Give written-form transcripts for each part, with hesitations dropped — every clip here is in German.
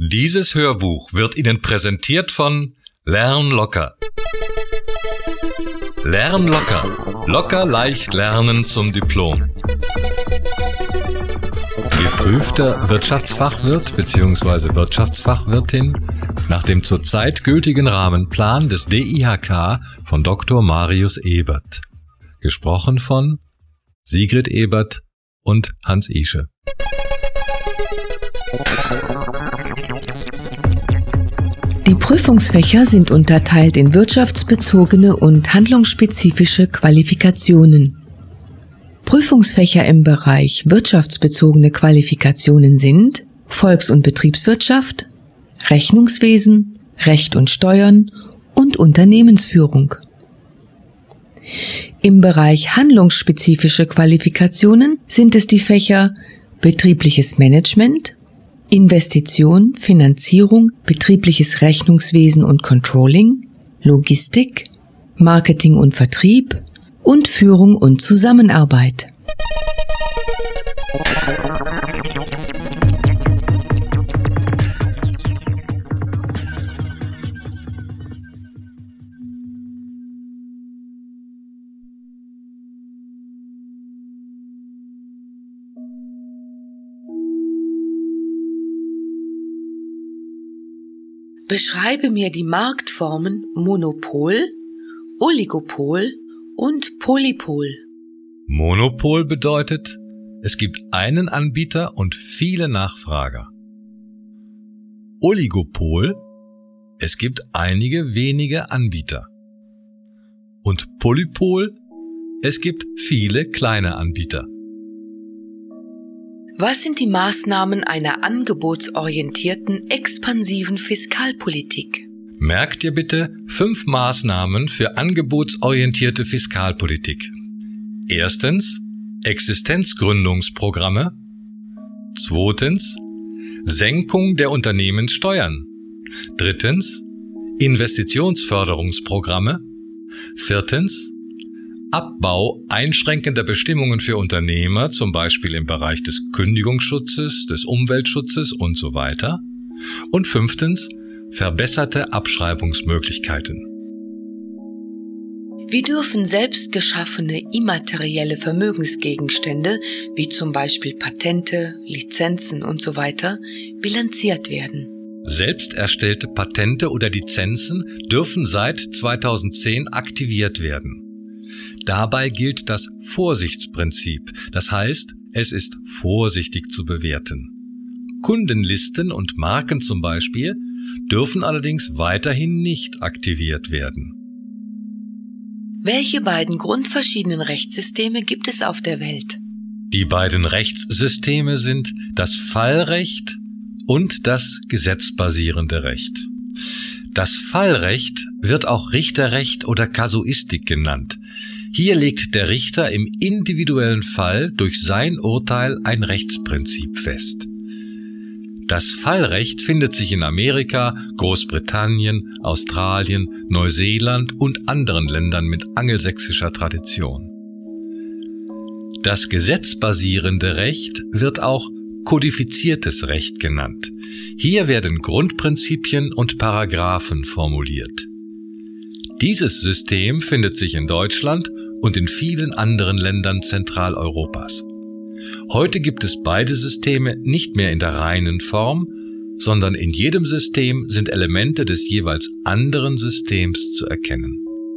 Dieses Hörbuch wird Ihnen präsentiert von Lern locker. Lern locker. Locker leicht lernen zum Diplom. Geprüfter Wirtschaftsfachwirt bzw. Wirtschaftsfachwirtin nach dem zurzeit gültigen Rahmenplan des DIHK von Dr. Marius Ebert. Gesprochen von Sigrid Ebert und Hans Ische. Die Prüfungsfächer sind unterteilt in wirtschaftsbezogene und handlungsspezifische Qualifikationen. Prüfungsfächer im Bereich wirtschaftsbezogene Qualifikationen sind Volks- und Betriebswirtschaft, Rechnungswesen, Recht und Steuern und Unternehmensführung. Im Bereich handlungsspezifische Qualifikationen sind es die Fächer Betriebliches Management, Investition, Finanzierung, betriebliches Rechnungswesen und Controlling, Logistik, Marketing und Vertrieb und Führung und Zusammenarbeit. Beschreibe mir die Marktformen Monopol, Oligopol und Polypol. Monopol bedeutet, es gibt einen Anbieter und viele Nachfrager. Oligopol, es gibt einige wenige Anbieter. Und Polypol, es gibt viele kleine Anbieter. Was sind die Maßnahmen einer angebotsorientierten, expansiven Fiskalpolitik? Merk dir bitte 5 Maßnahmen für angebotsorientierte Fiskalpolitik. Erstens, Existenzgründungsprogramme. Zweitens, Senkung der Unternehmenssteuern. Drittens, Investitionsförderungsprogramme. Viertens, Abbau einschränkender Bestimmungen für Unternehmer, zum Beispiel im Bereich des Kündigungsschutzes, des Umweltschutzes und so weiter. Und 5. verbesserte Abschreibungsmöglichkeiten. Wie dürfen selbst geschaffene immaterielle Vermögensgegenstände, wie zum Beispiel Patente, Lizenzen und so weiter, bilanziert werden? Selbst erstellte Patente oder Lizenzen dürfen seit 2010 aktiviert werden. Dabei gilt das Vorsichtsprinzip, das heißt, es ist vorsichtig zu bewerten. Kundenlisten und Marken zum Beispiel dürfen allerdings weiterhin nicht aktiviert werden. Welche beiden grundverschiedenen Rechtssysteme gibt es auf der Welt? Die beiden Rechtssysteme sind das Fallrecht und das gesetzbasierende Recht. Das Fallrecht wird auch Richterrecht oder Kasuistik genannt. Hier legt der Richter im individuellen Fall durch sein Urteil ein Rechtsprinzip fest. Das Fallrecht findet sich in Amerika, Großbritannien, Australien, Neuseeland und anderen Ländern mit angelsächsischer Tradition. Das gesetzbasierende Recht wird auch kodifiziertes Recht genannt. Hier werden Grundprinzipien und Paragraphen formuliert. Dieses System findet sich in Deutschland und in vielen anderen Ländern Zentraleuropas. Heute gibt es beide Systeme nicht mehr in der reinen Form, sondern in jedem System sind Elemente des jeweils anderen Systems zu erkennen.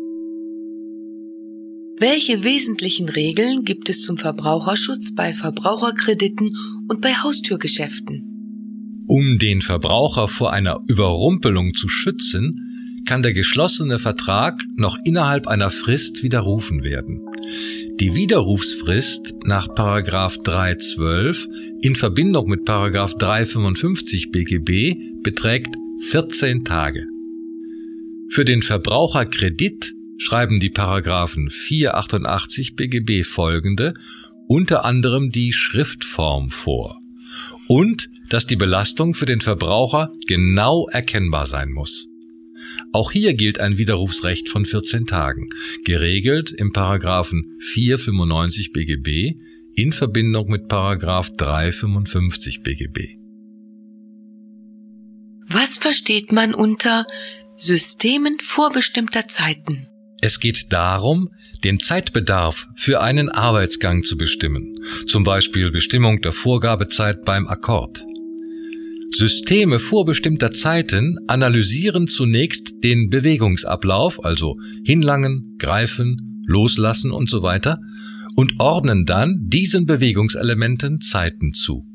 Welche wesentlichen Regeln gibt es zum Verbraucherschutz bei Verbraucherkrediten und bei Haustürgeschäften? Um den Verbraucher vor einer Überrumpelung zu schützen, kann der geschlossene Vertrag noch innerhalb einer Frist widerrufen werden. Die Widerrufsfrist nach § 312 in Verbindung mit § 355 BGB beträgt 14 Tage. Für den Verbraucherkredit schreiben die Paragraphen 488 BGB folgende unter anderem die Schriftform vor und dass die Belastung für den Verbraucher genau erkennbar sein muss. Auch hier gilt ein Widerrufsrecht von 14 Tagen, geregelt im Paragraphen 495 BGB in Verbindung mit Paragraph 355 BGB. Was versteht man unter Systemen vorbestimmter Zeiten? Es geht darum, den Zeitbedarf für einen Arbeitsgang zu bestimmen, zum Beispiel Bestimmung der Vorgabezeit beim Akkord. Systeme vorbestimmter Zeiten analysieren zunächst den Bewegungsablauf, also hinlangen, greifen, loslassen und so weiter, und ordnen dann diesen Bewegungselementen Zeiten zu.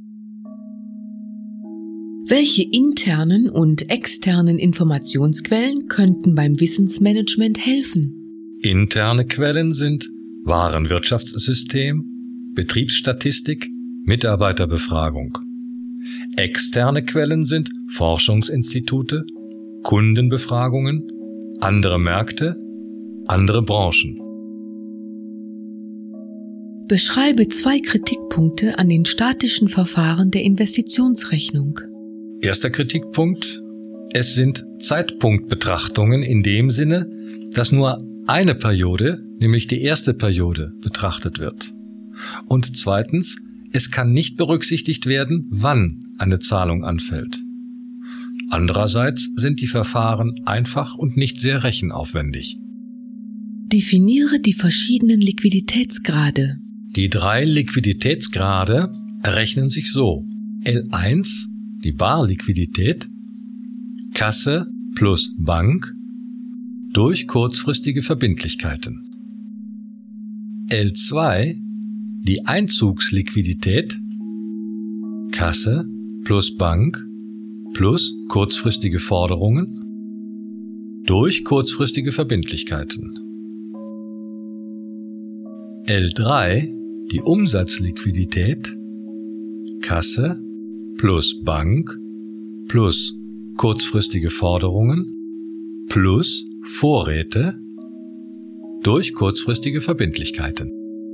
Welche internen und externen Informationsquellen könnten beim Wissensmanagement helfen? Interne Quellen sind Warenwirtschaftssystem, Betriebsstatistik, Mitarbeiterbefragung. Externe Quellen sind Forschungsinstitute, Kundenbefragungen, andere Märkte, andere Branchen. Beschreibe 2 Kritikpunkte an den statischen Verfahren der Investitionsrechnung. Erster Kritikpunkt: Es sind Zeitpunktbetrachtungen in dem Sinne, dass nur eine Periode, nämlich die erste Periode, betrachtet wird. Und zweitens, es kann nicht berücksichtigt werden, wann eine Zahlung anfällt. Andererseits sind die Verfahren einfach und nicht sehr rechenaufwendig. Definiere die verschiedenen Liquiditätsgrade. Die 3 Liquiditätsgrade errechnen sich so: L1, die Barliquidität, Kasse plus Bank durch kurzfristige Verbindlichkeiten. L2, die Einzugsliquidität, Kasse plus Bank plus kurzfristige Forderungen durch kurzfristige Verbindlichkeiten. L3, die Umsatzliquidität, Kasse plus Bank plus kurzfristige Forderungen plus Vorräte durch kurzfristige Verbindlichkeiten.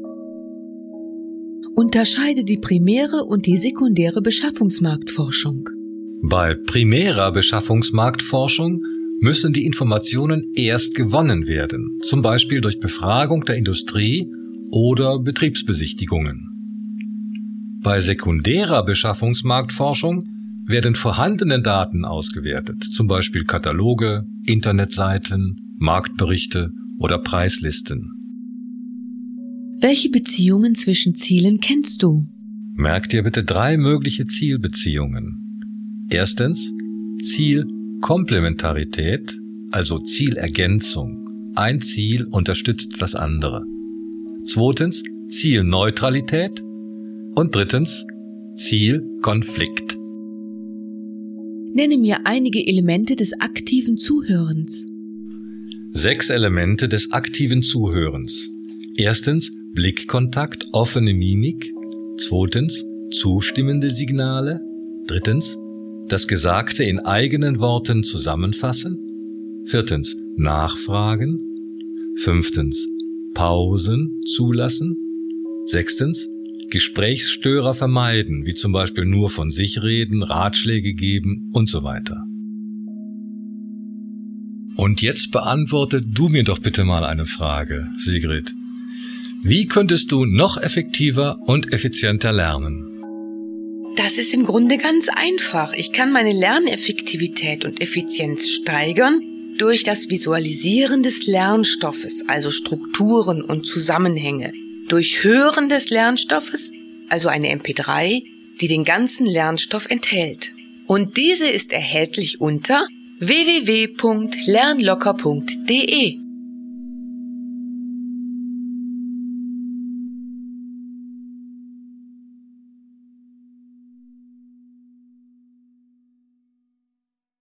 Unterscheide die primäre und die sekundäre Beschaffungsmarktforschung. Bei primärer Beschaffungsmarktforschung müssen die Informationen erst gewonnen werden, zum Beispiel durch Befragung der Industrie oder Betriebsbesichtigungen. Bei sekundärer Beschaffungsmarktforschung werden vorhandene Daten ausgewertet, zum Beispiel Kataloge, Internetseiten, Marktberichte oder Preislisten. Welche Beziehungen zwischen Zielen kennst du? Merk dir bitte 3 mögliche Zielbeziehungen. Erstens Zielkomplementarität, also Zielergänzung. Ein Ziel unterstützt das andere. Zweitens Zielneutralität und drittens Zielkonflikt. Nenne mir einige Elemente des aktiven Zuhörens. 6 Elemente des aktiven Zuhörens. Erstens Blickkontakt, offene Mimik. Zweitens zustimmende Signale. Drittens das Gesagte in eigenen Worten zusammenfassen. Viertens Nachfragen. Fünftens Pausen zulassen. Sechstens Gesprächsstörer vermeiden, wie zum Beispiel nur von sich reden, Ratschläge geben und so weiter. Und jetzt beantworte du mir doch bitte mal eine Frage, Sigrid. Wie könntest du noch effektiver und effizienter lernen? Das ist im Grunde ganz einfach. Ich kann meine Lerneffektivität und Effizienz steigern durch das Visualisieren des Lernstoffes, also Strukturen und Zusammenhänge, durch Hören des Lernstoffes, also eine MP3, die den ganzen Lernstoff enthält. Und diese ist erhältlich unter www.lernlocker.de.